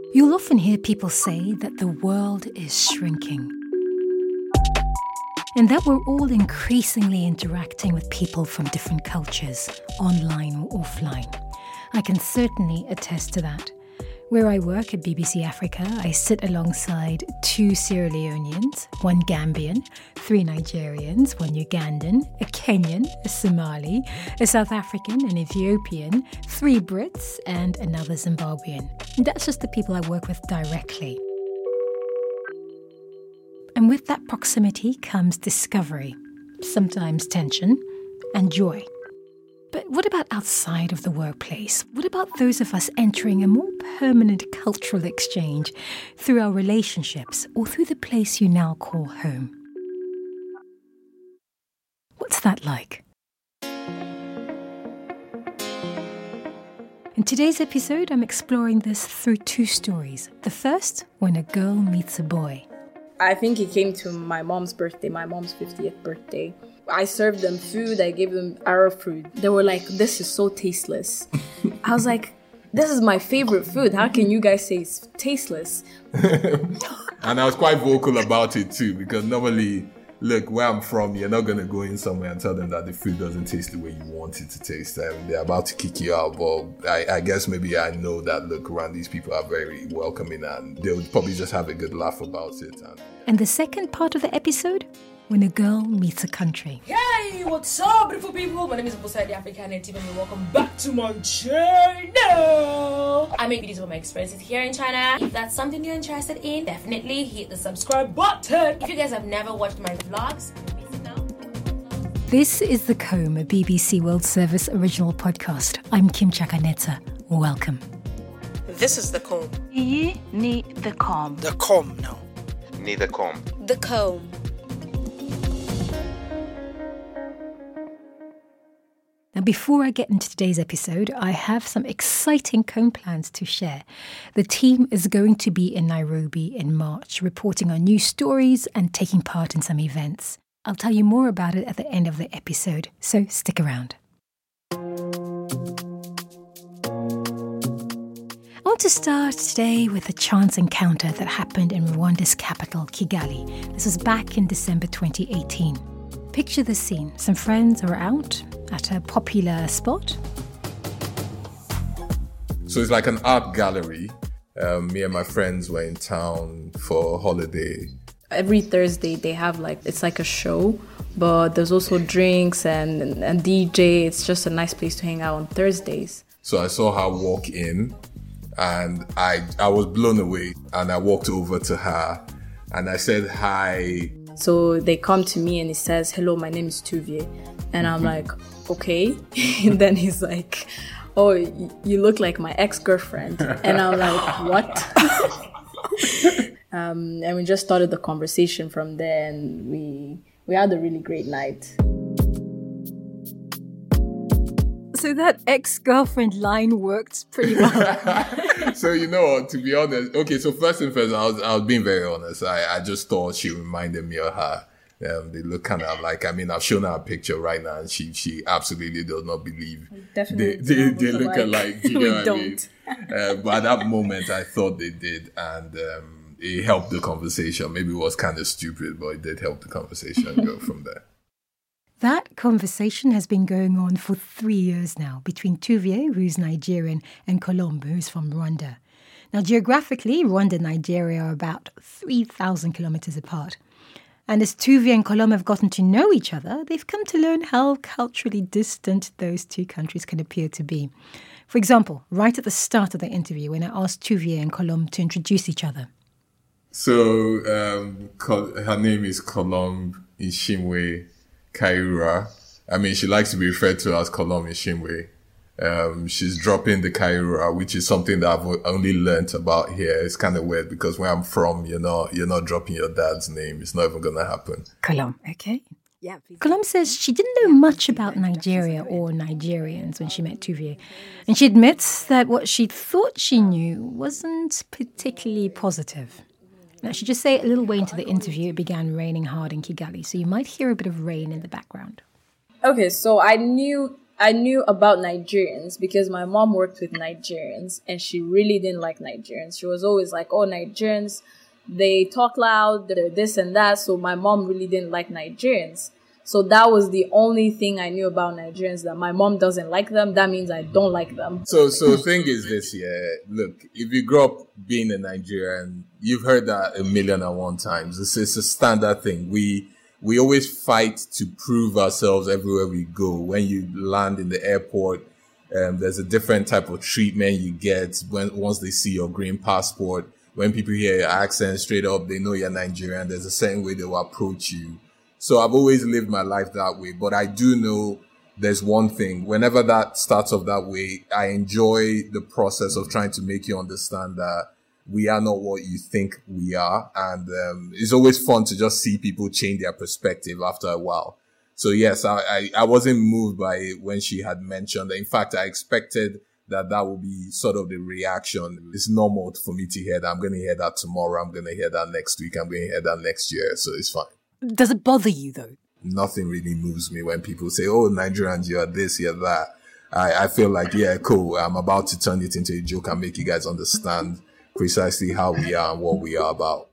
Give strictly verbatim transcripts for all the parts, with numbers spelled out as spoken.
You'll often hear people say that the world is shrinking and that we're all increasingly interacting with people from different cultures, online or offline. I can certainly attest to that. Where I work at B B C Africa, I sit alongside two Sierra Leoneans, one Gambian, three Nigerians, one Ugandan, a Kenyan, a Somali, a South African, an Ethiopian, three Brits, and another Zimbabwean. And that's just the people I work with directly. And with that proximity comes discovery, sometimes tension, and joy. But what about outside of the workplace? What about those of us entering a more permanent cultural exchange through our relationships or through the place you now call home? What's that like? In today's episode, I'm exploring this through two stories. The first, when a girl meets a boy. I think he came to my mom's birthday, my mom's fiftieth birthday. I served them food. I gave them Arab food. They were like, this is so tasteless. I was like, this is my favorite food. How can you guys say it's tasteless? And I was quite vocal about it too, because normally, look, where I'm from, you're not going to go in somewhere and tell them that the food doesn't taste the way you want it to taste. And they're about to kick you out. But I, I guess maybe I know that, look, around these people are very welcoming and they'll probably just have a good laugh about it. And, and the second part of the episode, when a girl meets a country. Hey, what's up, beautiful people? My name is Bosa, the African native, and welcome back to my channel. I make videos about my experiences here in China. If that's something you're interested in, definitely hit the subscribe button. If you guys have never watched my vlogs, this is The Comb, a B B C World Service original podcast. I'm Kim Chakaneta. Welcome. This is The Comb. Ye ni The Comb. The Comb, no. Ni The Comb. The Comb. Now, before I get into today's episode, I have some exciting comb plans to share. The team is going to be in Nairobi in March, reporting on new stories and taking part in some events. I'll tell you more about it at the end of the episode, so stick around. I want to start today with a chance encounter that happened in Rwanda's capital, Kigali. This was back in December twenty eighteen. Picture the scene. Some friends are out at a popular spot. So it's like an art gallery. Um, me and my friends were in town for a holiday. Every Thursday they have like, it's like a show, but there's also drinks and, and, and D J. It's just a nice place to hang out on Thursdays. So I saw her walk in and I, I was blown away. And I walked over to her and I said, hi. So they come to me and he says, hello, my name is Tuvie. And I'm like, okay. And then he's like, oh, you look like my ex-girlfriend. And I'm like, what? um, and we just started the conversation from there and we we had a really great night. So that ex-girlfriend line worked pretty well. So, you know what, to be honest, okay, so first and first, I was, I was being very honest. I, I just thought she reminded me of her. Um, they look kind of like, I mean, I've shown her a picture right now and she she absolutely does not believe Definitely they, they, they look alike. You know we what don't. I mean? Uh, but at that moment, I thought they did and um, it helped the conversation. Maybe it was kind of stupid, but it did help the conversation go from there. That conversation has been going on for three years now between Tuvie, who's Nigerian, and Colombe, who's from Rwanda. Now, geographically, Rwanda and Nigeria are about three thousand kilometers apart. And as Tuvie and Colombe have gotten to know each other, they've come to learn how culturally distant those two countries can appear to be. For example, right at the start of the interview, when I asked Tuvie and Colombe to introduce each other. So, um, her name is Colombe Ishimwe Kaira. I mean, she likes to be referred to as Colombe Ishimwe. Um, she's dropping the Kaira, which is something that I've only learnt about here. It's kind of weird because where I'm from, you're not, you're not dropping your dad's name. It's not even going to happen. Colombe, okay. Yeah, Colombe says she didn't know much about Nigeria or Nigerians when she met Tuvie. And she admits that what she thought she knew wasn't particularly positive. Now, I should just say a little way into the interview, it began raining hard in Kigali, so you might hear a bit of rain in the background. Okay, so I knew I knew about Nigerians because my mom worked with Nigerians and she really didn't like Nigerians. She was always like, oh, Nigerians, they talk loud, they're this and that. So my mom really didn't like Nigerians. So that was the only thing I knew about Nigerians, that my mom doesn't like them. That means I don't like them. So, so the thing is this, yeah. Look, if you grow up being a Nigerian, you've heard that a million and one times. It's, it's a standard thing. We, we always fight to prove ourselves everywhere we go. When you land in the airport, um, there's a different type of treatment you get when, once they see your green passport. When people hear your accent straight up, they know you're Nigerian. There's a certain way they will approach you. So I've always lived my life that way, but I do know there's one thing. Whenever that starts off that way, I enjoy the process of trying to make you understand that we are not what you think we are. And um, it's always fun to just see people change their perspective after a while. So yes, I, I, I wasn't moved by it when she had mentioned. In fact, I expected that that would be sort of the reaction. It's normal for me to hear that. I'm going to hear that tomorrow. I'm going to hear that next week. I'm going to hear that next year. So it's fine. Does it bother you, though? Nothing really moves me when people say, oh, Nigerians, you're this, you're that. I, I feel like, yeah, cool. I'm about to turn it into a joke and make you guys understand precisely how we are and what we are about.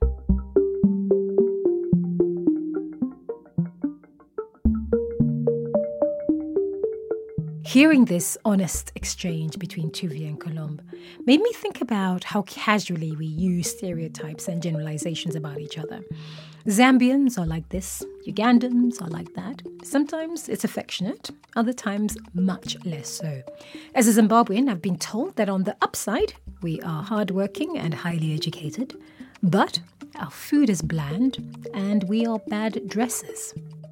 Hearing this honest exchange between Tuvia and Colombe made me think about how casually we use stereotypes and generalizations about each other. Zambians are like this, Ugandans are like that. Sometimes it's affectionate, other times much less so. As a Zimbabwean, I've been told that on the upside, we are hardworking and highly educated, but our food is bland and we are bad dressers.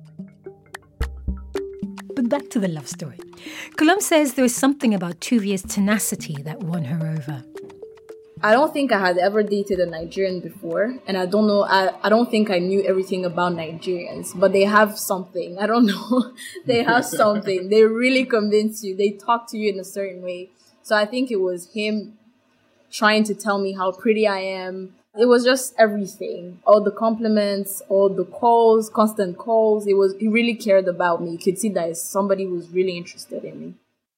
But back to the love story. Colombe says there was something about Tuvia's tenacity that won her over. I don't think I had ever dated a Nigerian before, and I don't know, I, I don't think I knew everything about Nigerians, but they have something. I don't know. They have something. They really convince you. They talk to you in a certain way. So I think it was him trying to tell me how pretty I am. It was just everything. All the compliments, all the calls, constant calls. It was, he really cared about me. You could see that somebody was really interested in me.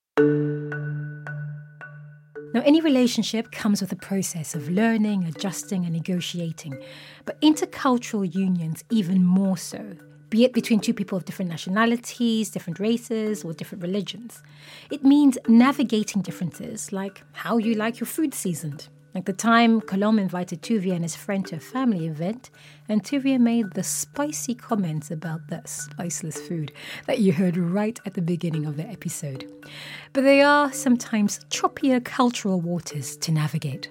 Now, any relationship comes with a process of learning, adjusting, and negotiating. But intercultural unions even more so, be it between two people of different nationalities, different races, or different religions. It means navigating differences, like how you like your food seasoned. Like the time Colombe invited Tuvia and his friend to a family event, and Tuvia made the spicy comments about that spiceless food that you heard right at the beginning of the episode. But they are sometimes choppier cultural waters to navigate.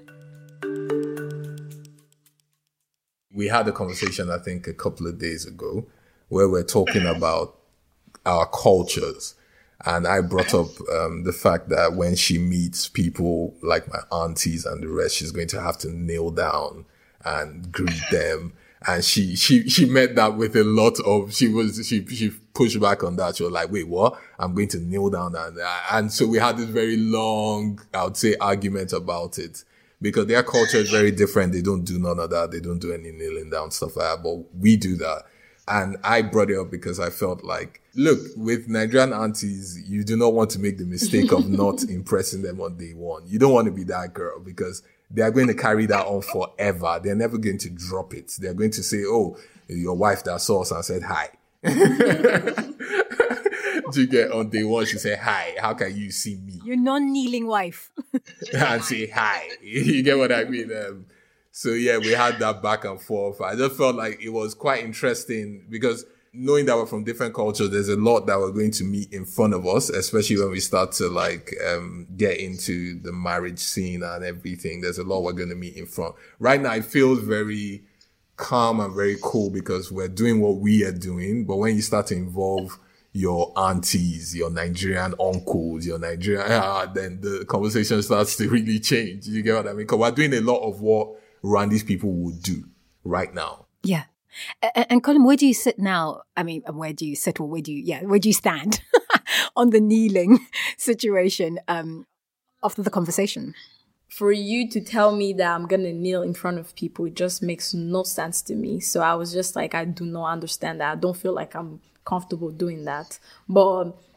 We had a conversation, I think, a couple of days ago, where we're talking about our cultures. And I brought up um, the fact that when she meets people like my aunties and the rest, she's going to have to kneel down and greet them. And she, she, she met that with a lot of, she was, she, she pushed back on that. She was like, wait, what? I'm going to kneel down. And, and so we had this very long, I would say, argument about it because their culture is very different. They don't do none of that. They don't do any kneeling down stuff like that, but we do that. And I brought it up because I felt like, look, with Nigerian aunties, you do not want to make the mistake of not impressing them on day one. You don't want to be that girl because they are going to carry that on forever. They're never going to drop it. They're going to say, oh, your wife that saw us and said hi. Do you get on day one, she said, hi, how can you see me? Your non-kneeling wife. And say hi. You get what I mean? Um, So yeah, we had that back and forth. I just felt like it was quite interesting because knowing that we're from different cultures, there's a lot that we're going to meet in front of us, especially when we start to like um get into the marriage scene and everything. There's a lot we're going to meet in front. Right now, it feels very calm and very cool because we're doing what we are doing. But when you start to involve your aunties, your Nigerian uncles, your Nigerian, ah, then the conversation starts to really change. You get what I mean? Because we're doing a lot of what Rwandese people would do right now. Yeah. And, and Colin, where do you sit now? I mean, where do you sit or where do you, yeah, where do you stand on the kneeling situation um, after the conversation? For you to tell me that I'm going to kneel in front of people, it just makes no sense to me. So I was just like, I do not understand that. I don't feel like I'm comfortable doing that. But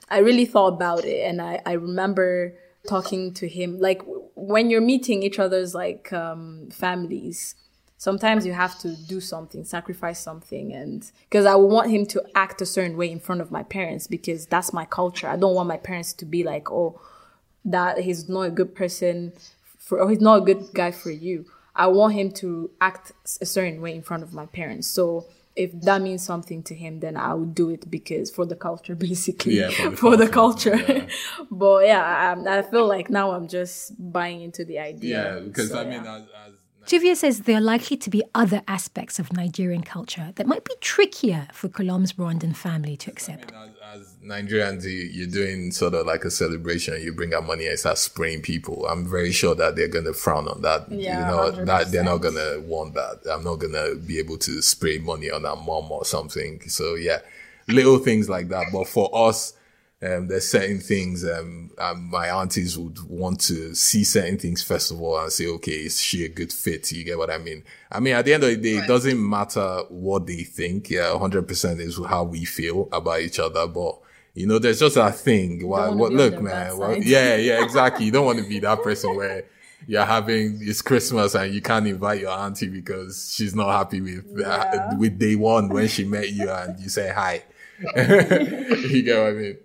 I really thought about it, and I, I remember talking to him, like when you're meeting each other's like um, families, sometimes you have to do something, sacrifice something. And because I would want him to act a certain way in front of my parents, because that's my culture. I don't want my parents to be like, oh, that he's not a good person for, or he's not a good guy for you. I want him to act a certain way in front of my parents. So if that means something to him, then I would do it because for the culture, basically, yeah, for the for culture. The culture. Yeah. But yeah, I, I feel like now I'm just buying into the idea. Yeah, because So, I mean, yeah. as, as Tuvia says there are likely to be other aspects of Nigerian culture that might be trickier for Colombe's Rwandan family to accept. As, as Nigerians, you- you're doing sort of like a celebration. You bring out money and start spraying people. I'm very sure that they're going to frown on that. Yeah, you know, one hundred that they're not percent. going to want that. I'm not going to be able to spray money on our mom or something. So yeah, little things like that. But for us, um, there's certain things, um, um, my aunties would want to see certain things first of all and say, okay, is she a good fit? You get what I mean? I mean, at the end of the day, it doesn't matter what they think. Yeah, one hundred percent is how we feel about each other. But, you know, there's just that thing. Well, wanna what, be on look, their man. bad Well, side. yeah, yeah, exactly. You don't want to be that person where you're having, it's Christmas and you can't invite your auntie because she's not happy with, uh, with day one when she met you and you say hi. You get what I mean?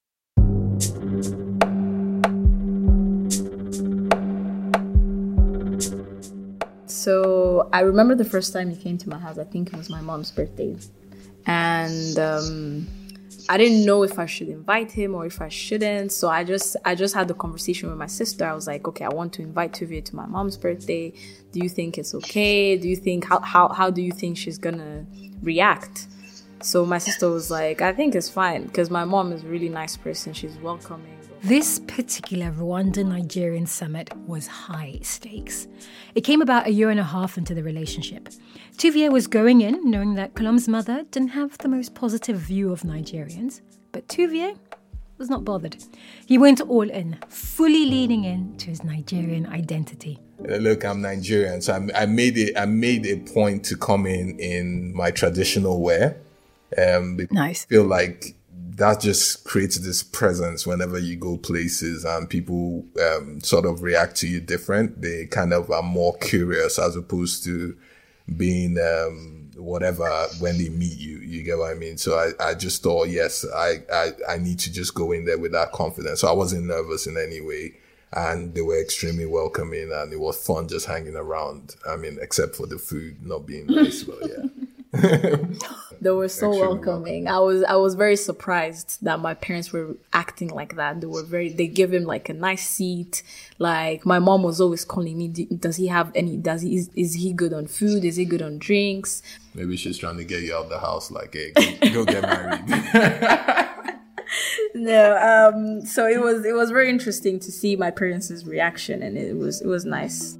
So I remember the first time he came to my house. I think it was my mom's birthday, and um, I didn't know if I should invite him or if I shouldn't. So I just I just had the conversation with my sister. I was like, okay, I want to invite Tuvia to my mom's birthday. Do you think it's okay? Do you think how how how do you think she's gonna react? So my sister was like, I think it's fine because my mom is a really nice person. She's welcoming. This particular Rwandan-Nigerian summit was high stakes. It came about a year and a half into the relationship. Tuvia was going in knowing that Colombe's mother didn't have the most positive view of Nigerians, but Tuvia was not bothered. He went all in, fully leaning in to his Nigerian identity. Uh, Look, I'm Nigerian, so I, I made it. I made a point to come in in my traditional wear. Um, because Nice. I feel like that just creates this presence whenever you go places and people um, sort of react to you different. They kind of are more curious as opposed to being um, whatever when they meet you. You get what I mean? So I, I just thought, yes, I, I, I need to just go in there with that confidence. So I wasn't nervous in any way. And they were extremely welcoming and it was fun just hanging around. I mean, except for the food not being nice, but yeah. They were so Extremely welcoming. I was I was very surprised that my parents were acting like that. They were very. They gave him like a nice seat. Like my mom was always calling me. "Do- Does he have any? Does he is, is he good on food? Is he good on drinks? Maybe she's trying to get you out of the house like, hey, go, go get married. No. Um. So it was it was very interesting to see my parents' reaction, and it was it was nice.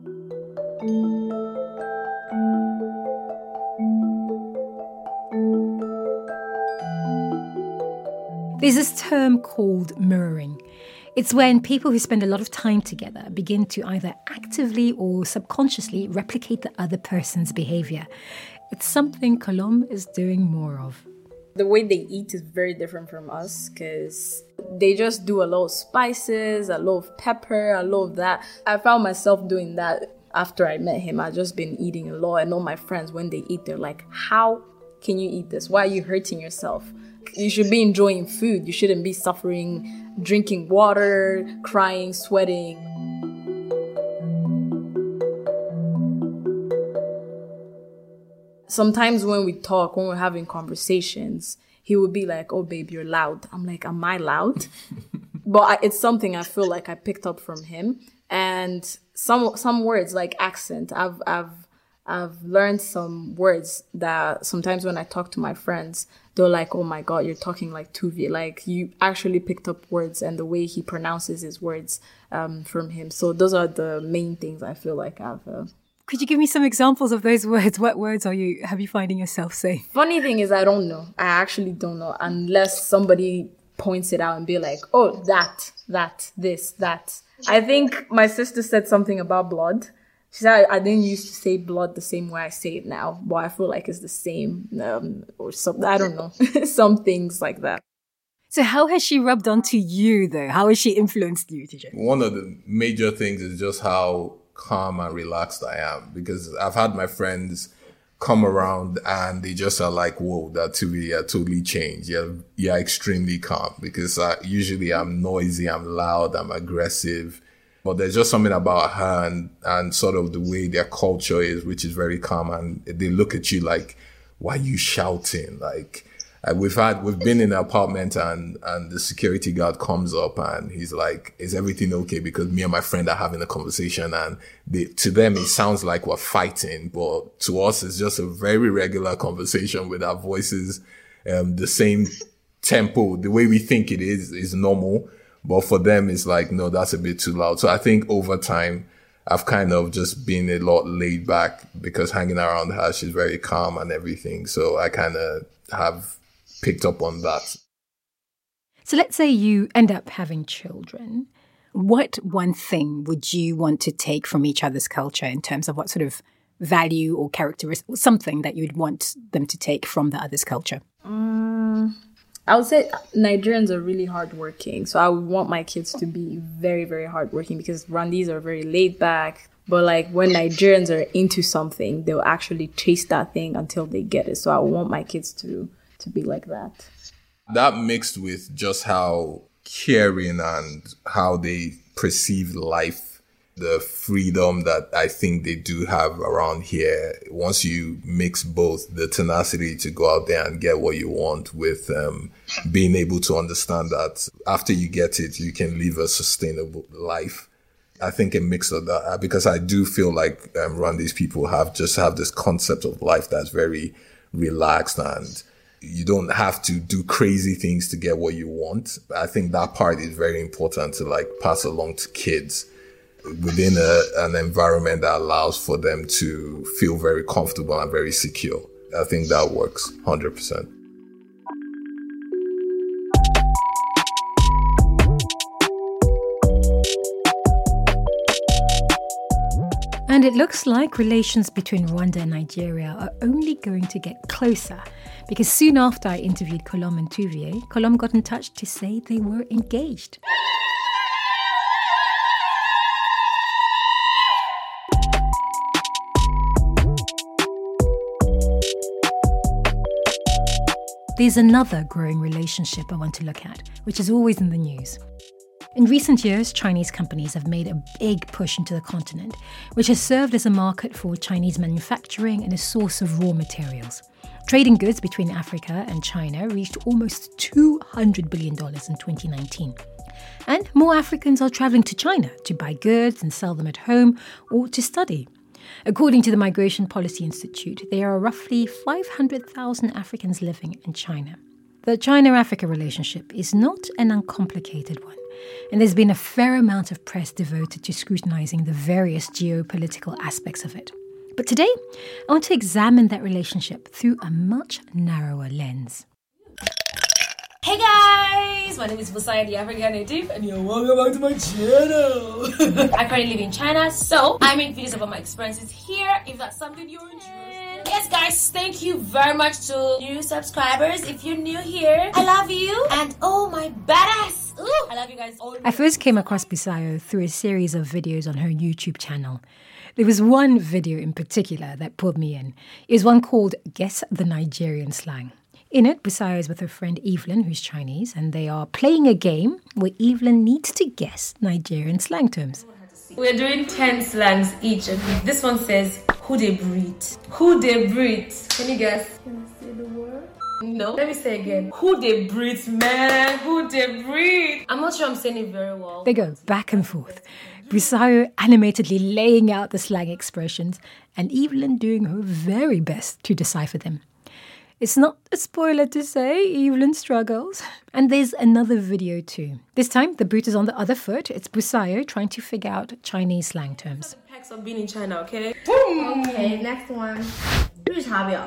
There's this term called mirroring. It's when people who spend a lot of time together begin to either actively or subconsciously replicate the other person's behavior. It's something Colombe is doing more of. The way they eat is very different from us because they just do a lot of spices, a lot of pepper, a lot of that. I found myself doing that after I met him. I've just been eating a lot. I know my friends, when they eat, they're like, how can you eat this? Why are you hurting yourself? You should be enjoying food. You shouldn't be suffering, drinking water, crying, sweating. Sometimes when we talk, when we're having conversations, he would be like, oh, babe, you're loud. I'm like, am I loud? But I, it's something I feel like I picked up from him. And some some words like accent, I've I've I've learned some words that sometimes when I talk to my friends, they're like, oh my God, you're talking like Tuvia. Like you actually picked up words and the way he pronounces his words um, from him. So those are the main things I feel like I've... Uh, Could you give me some examples of those words? What words are you have you finding yourself saying? Funny thing is, I don't know. I actually don't know unless somebody points it out and be like, oh, that, that, this, that. I think my sister said something about blood. She said I, I didn't used to say blood the same way I say it now, but I feel like it's the same um, or something. I don't know. Some things like that. So how has she rubbed onto you, though? How has she influenced you, T J? One of the major things is just how calm and relaxed I am, because I've had my friends come around and they just are like, whoa, that to me, yeah, totally changed. Yeah, yeah, extremely calm, because I, usually I'm noisy, I'm loud, I'm aggressive. But there's just something about her and, and sort of the way their culture is, which is very calm. And they look at you like, why are you shouting? Like, Uh, we've had, we've been in an apartment and, and the security guard comes up and he's like, is everything okay? Because me and my friend are having a conversation, and they, to them, it sounds like we're fighting, but to us, it's just a very regular conversation with our voices, um, the same tempo. The way we think it is, is normal. But for them, it's like, no, that's a bit too loud. So I think over time, I've kind of just been a lot laid back, because hanging around her, she's very calm and everything. So I kind of have picked up on that. So let's say you end up having children. What one thing would you want to take from each other's culture in terms of what sort of value or characteristic, something that you'd want them to take from the other's culture? Um, I would say Nigerians are really hardworking. So I would want my kids to be very, very hardworking, because Rwandese are very laid back. But like when Nigerians are into something, they'll actually chase that thing until they get it. So I want my kids to to be like that. That mixed with just how caring and how they perceive life, the freedom that I think they do have around here. Once you mix both the tenacity to go out there and get what you want with um, being able to understand that after you get it, you can live a sustainable life. I think a mix of that, because I do feel like um, Rwandese people have just have this concept of life that's very relaxed, and you don't have to do crazy things to get what you want. I think that part is very important to like pass along to kids within a, an environment that allows for them to feel very comfortable and very secure. I think that works one hundred percent. And it looks like relations between Rwanda and Nigeria are only going to get closer, because soon after I interviewed Colombe and Tuvier, Colombe got in touch to say they were engaged. There's another growing relationship I want to look at, which is always in the news. In recent years, Chinese companies have made a big push into the continent, which has served as a market for Chinese manufacturing and a source of raw materials. Trading goods between Africa and China reached almost two hundred billion dollars in twenty nineteen. And more Africans are travelling to China to buy goods and sell them at home or to study. According to the Migration Policy Institute, there are roughly five hundred thousand Africans living in China. The China-Africa relationship is not an uncomplicated one, and there's been a fair amount of press devoted to scrutinizing the various geopolitical aspects of it. But today, I want to examine that relationship through a much narrower lens. Hey guys, my name is Busaya, the African native, and you're welcome back to my channel. I currently live in China, so I make videos about my experiences here, if that's something you're interested in. Yes guys, thank you very much to new subscribers. If you're new here, I love you, and oh my badass, ooh, I love you guys all. I first came across Busayo through a series of videos on her YouTube channel. There was one video in particular that pulled me in. It was one called Guess the Nigerian Slang. In it, Busayo is with her friend Evelyn, who's Chinese, and they are playing a game where Evelyn needs to guess Nigerian slang terms. We're doing ten slangs each, and this one says, who they breed. Who they breed. Can you guess? Can I say the word? No. Let me say again. Who they breed, man. Who they breed. I'm not sure I'm saying it very well. They go back and forth. Busayo animatedly laying out the slang expressions, and Evelyn doing her very best to decipher them. It's not a spoiler to say Evelyn struggles. And there's another video too. This time, the boot is on the other foot. It's Busayo trying to figure out Chinese slang terms. Packs of being in China, okay? Okay, next one. 绿茶婊.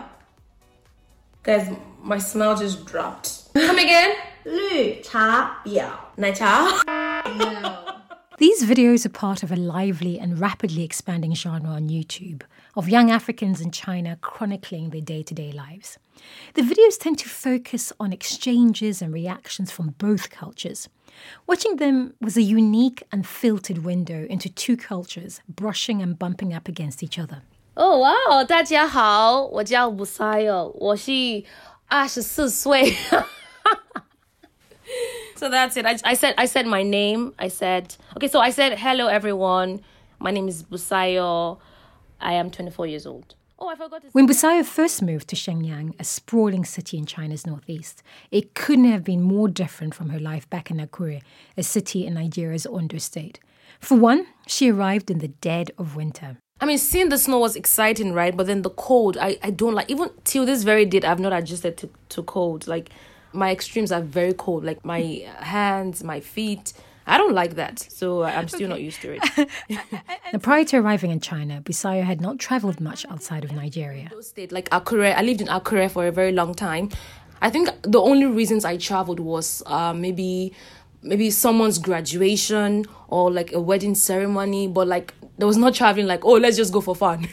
Guys, my smile just dropped. Come again? 绿茶婊. 奶茶? No. These videos are part of a lively and rapidly expanding genre on YouTube of young Africans in China chronicling their day-to-day lives. The videos tend to focus on exchanges and reactions from both cultures. Watching them was a unique and filtered window into two cultures brushing and bumping up against each other. Oh wow! 大家好，我叫 Busayo， 我是二十四岁。So that's it. I, I said I said my name. I said okay. So I said hello everyone. My name is Busayo. I am twenty-four years old. Oh, I forgot to say. When Busayo first moved to Shenyang, a sprawling city in China's northeast, it couldn't have been more different from her life back in Akure, a city in Nigeria's Ondo state. For one, she arrived in the dead of winter. I mean, seeing the snow was exciting, right? But then the cold, I, I don't like. Even till this very day, I've not adjusted to, to cold. Like, my extremes are very cold. Like, my hands, my feet. I don't like that. So I'm still okay. not used to it. Now, prior to arriving in China, Busayo had not travelled much outside of Nigeria. State like Akure, I lived in Akure for a very long time. I think the only reasons I travelled was uh, maybe... maybe someone's graduation or like a wedding ceremony, but like there was not traveling like, oh, let's just go for fun.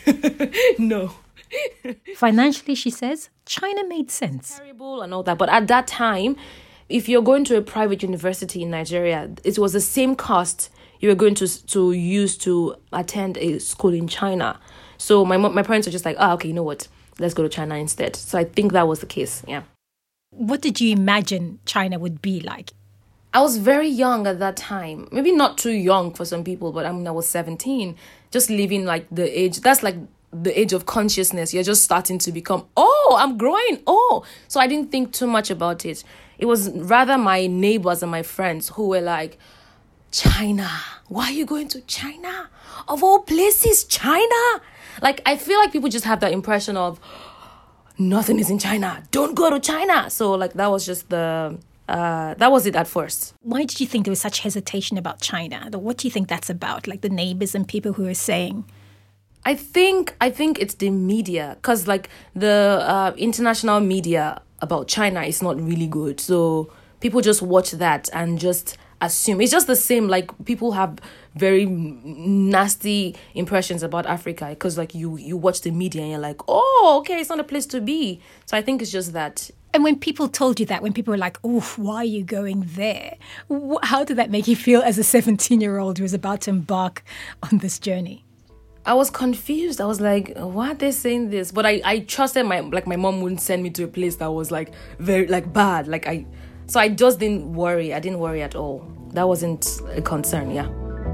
No. Financially, she says, China made sense. Terrible and all that. But at that time, if you're going to a private university in Nigeria, it was the same cost you were going to to use to attend a school in China. So my my parents were just like, oh, okay, you know what? Let's go to China instead. So I think that was the case, yeah. What did you imagine China would be like? I was very young at that time. Maybe not too young for some people, but I mean, I was seventeen. Just living like the age, that's like the age of consciousness. You're just starting to become, oh, I'm growing. Oh, so I didn't think too much about it. It was rather my neighbors and my friends who were like, China, why are you going to China? Of all places, China. Like, I feel like people just have that impression of nothing is in China. Don't go to China. So like, that was just the... Uh, that was it at first. Why did you think there was such hesitation about China? What do you think that's about? Like the neighbors and people who are saying? I think I think it's the media, because like the uh, international media about China is not really good. So people just watch that and just assume. It's just the same, like people have very nasty impressions about Africa because like you, you watch the media and you're like, oh, okay, it's not a place to be. So I think it's just that. And when people told you that, when people were like, oh, why are you going there? How did that make you feel as a seventeen-year-old who was about to embark on this journey? I was confused. I was like, why are they saying this? But I, I trusted my, like my mom wouldn't send me to a place that was like very, like bad. Like I, so I just didn't worry. I didn't worry at all. That wasn't a concern, yeah.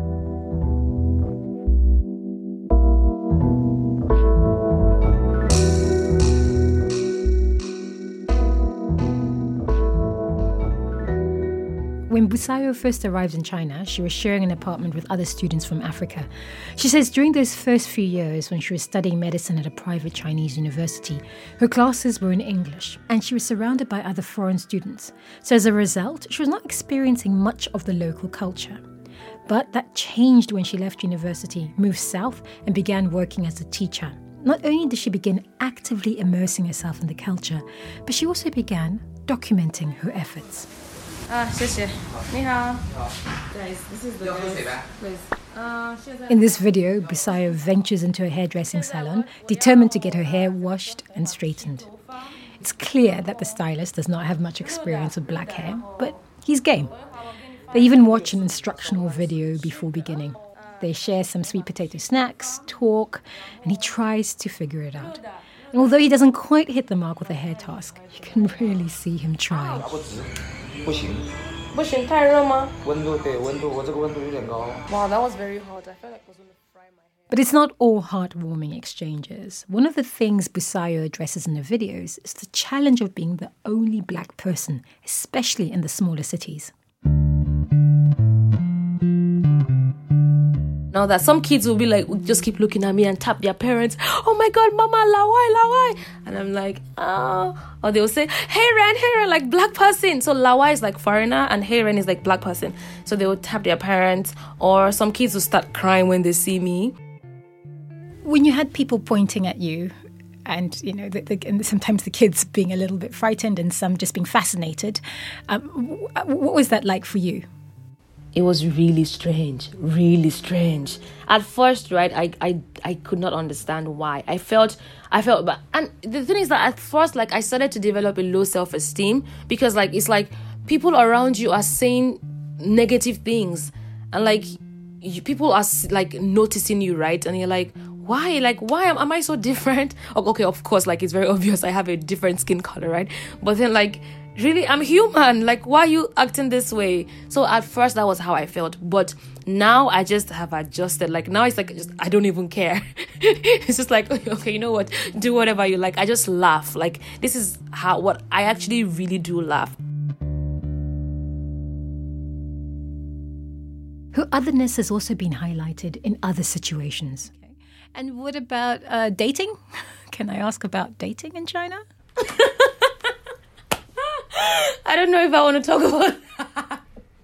When Busayo first arrived in China, she was sharing an apartment with other students from Africa. She says during those first few years when she was studying medicine at a private Chinese university, her classes were in English and she was surrounded by other foreign students. So as a result, she was not experiencing much of the local culture. But that changed when she left university, moved south and began working as a teacher. Not only did she begin actively immersing herself in the culture, but she also began documenting her efforts. Ah, 谢谢. 你好. Guys, this is the place. Uh, In this video, Busayo ventures into a hairdressing salon, determined to get her hair washed and straightened. It's clear that the stylist does not have much experience with black hair, but he's game. They even watch an instructional video before beginning. They share some sweet potato snacks, talk, and he tries to figure it out. And although he doesn't quite hit the mark with a hair task, you can really see him trying. 不行。 不行，太热吗？ 温度对温度，我这个温度有点高。 Wow, that was very hot. I felt like I was going to fry my hair. But it's not all heartwarming exchanges. One of the things Busayo addresses in her videos is the challenge of being the only black person, especially in the smaller cities. Now that some kids will be like, just keep looking at me and tap their parents. Oh my God, mama, lawai, lawai. And I'm like, oh. Or they'll say, hey Ren, hey Ren, like black person. So lawai is like foreigner and hey Ren is like black person. So they will tap their parents. Or some kids will start crying when they see me. When you had people pointing at you, and you know, the, the, and sometimes the kids being a little bit frightened and some just being fascinated, um, what was that like for you? it was really strange, really strange. At first, right, I, I, I could not understand why. I felt, I felt, but, and the thing is that at first, like, I started to develop a low self-esteem because, like, it's like people around you are saying negative things, and, like, you, people are, like, noticing you, right? And you're like, why? Like, why am, am I so different? Okay, of course, like, it's very obvious I have a different skin color, right? But then, like, really, I'm human. Like, why are you acting this way? So at first, that was how I felt. But now I just have adjusted. Like, now it's like, just, I don't even care. It's just like, okay, you know what? Do whatever you like. I just laugh. Like, this is how, what I actually really do laugh. Her otherness has also been highlighted in other situations. Okay. And what about uh, dating? Can I ask about dating in China? I don't know if I want to talk about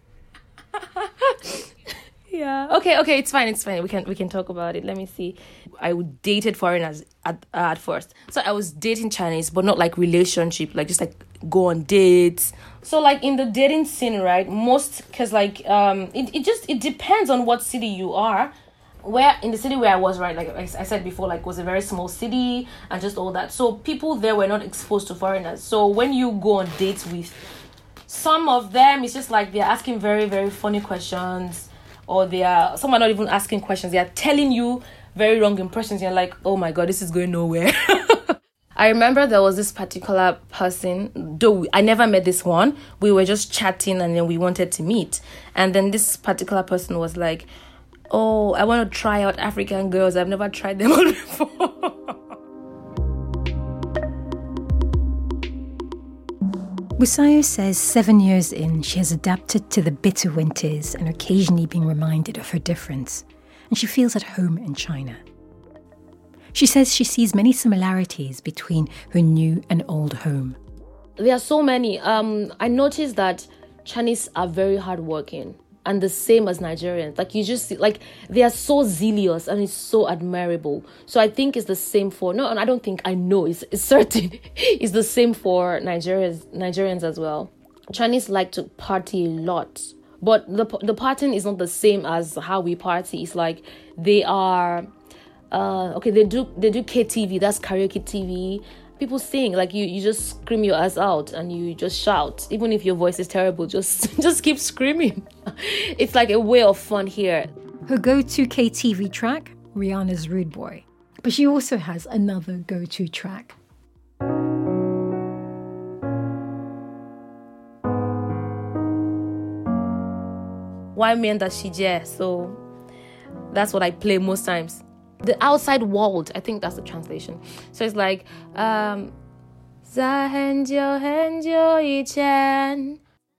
yeah. Okay, okay, it's fine, it's fine. We can we can talk about it. Let me see. I dated foreigners at uh, at first. So I was dating Chinese, but not like relationship, like just like go on dates. So like in the dating scene, right? Most, cause like um, it, it just it depends on what city you are. Where in the city where I was, right, like I said before, like was a very small city and just all that. So people there were not exposed to foreigners. So when you go on dates with some of them, it's just like they're asking very, very funny questions, or they are, some are not even asking questions. They are telling you very wrong impressions. You're like, oh my God, this is going nowhere. I remember there was this particular person, though I never met this one. We were just chatting and then we wanted to meet. And then this particular person was like, oh, I want to try out African girls. I've never tried them all before. Busayo says seven years in, she has adapted to the bitter winters and occasionally being reminded of her difference. And she feels at home in China. She says she sees many similarities between her new and old home. There are so many. Um, I noticed that Chinese are very hardworking. And the same as Nigerians. Like, you just see, like, they are so zealous and it's so admirable. So I think it's the same for, no, and I don't think, I know, it's, it's certain, it's the same for Nigerians, Nigerians as well. Chinese like to party a lot. But the the partying is not the same as how we party. It's like, they are, uh, okay, they do, they do K T V, that's karaoke T V. People sing, like you, you just scream your ass out and you just shout. Even if your voice is terrible, just just keep screaming. It's like a way of fun here. Her go-to K T V track, Rihanna's Rude Boy. But she also has another go-to track. Why men that she just, so that's what I play most times. The outside world, I think that's the translation. So it's like, um,在很久很久以前，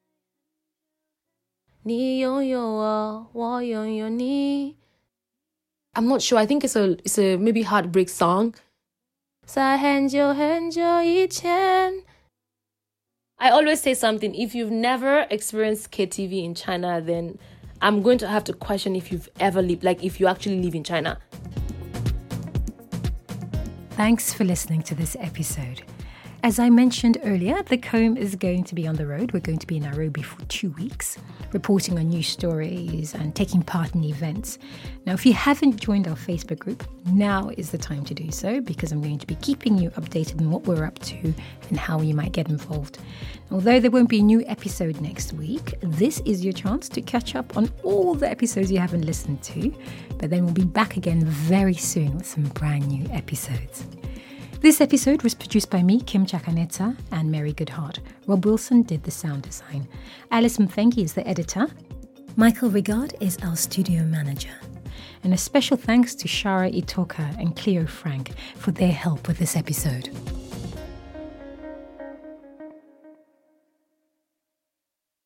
你拥有我，我拥有你。I'm not sure. I think it's a it's a maybe heartbreak song. 在很久很久以前。I always say something. If you've never experienced K T V in China, then I'm going to have to question if you've ever lived, like if you actually live in China. Thanks for listening to this episode. As I mentioned earlier, The Comb is going to be on the road. We're going to be in Nairobi for two weeks, reporting on news stories and taking part in events. Now, if you haven't joined our Facebook group, now is the time to do so, because I'm going to be keeping you updated on what we're up to and how you might get involved. Although there won't be a new episode next week, this is your chance to catch up on all the episodes you haven't listened to. But then we'll be back again very soon with some brand new episodes. This episode was produced by me, Kim Chakaneta, and Mary Goodhart. Rob Wilson did the sound design. Alice Mthengi is the editor. Michael Rigard is our studio manager. And a special thanks to Shara Itoka and Cleo Frank for their help with this episode.